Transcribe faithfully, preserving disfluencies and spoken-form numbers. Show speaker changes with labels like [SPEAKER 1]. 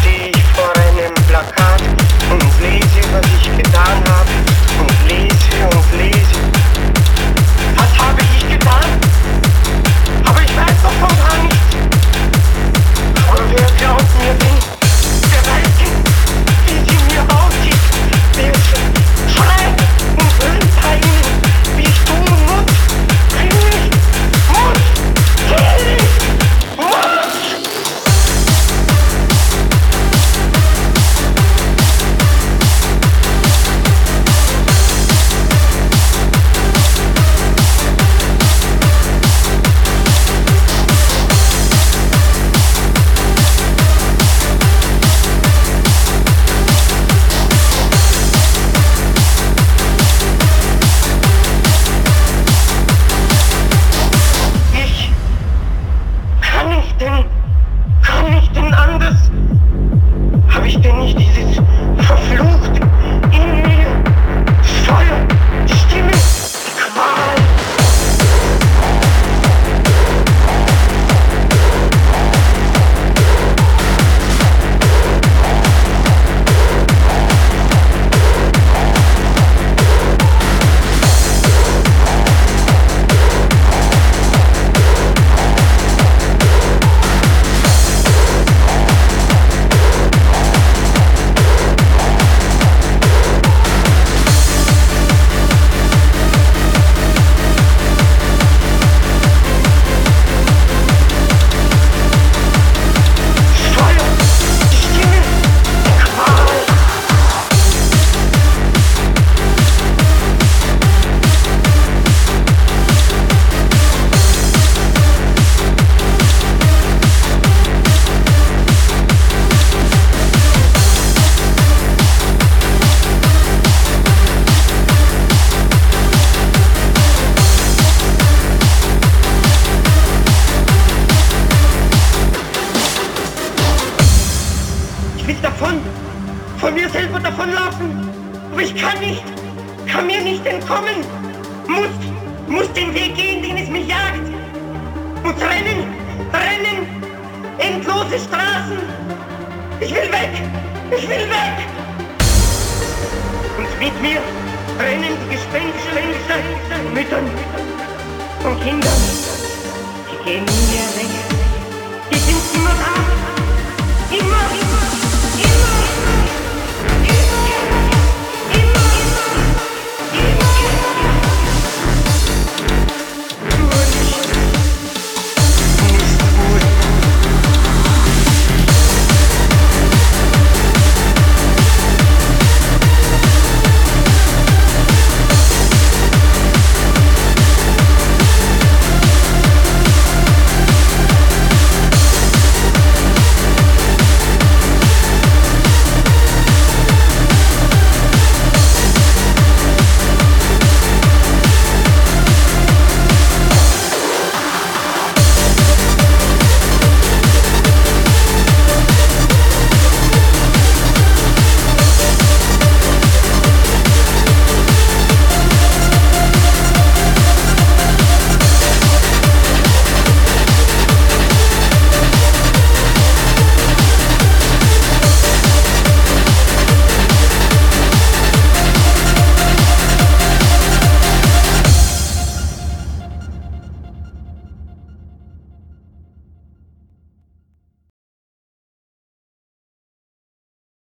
[SPEAKER 1] stehe ich vor einem Plakat und lese, was ich getan habe, und lese und lese. Was habe ich getan? Aber ich weiß davon gar nichts. Aber wer glaubt mir denn? Wer weiß denn, wie sie mir aussieht? Wer schreit und brennt bei ihnen, wie ich tun muss? Will ich, muss, will ich, muss! Von mir selber davonlaufen, aber ich kann nicht, kann mir nicht entkommen, muss, muss den Weg gehen, den es mich jagt, muss rennen, rennen, endlose Straßen, ich will weg, ich will weg. Und mit mir rennen die Gespenster, Müttern und Kindern, die gehen nie mehr weg, die sind immer da, immer, immer.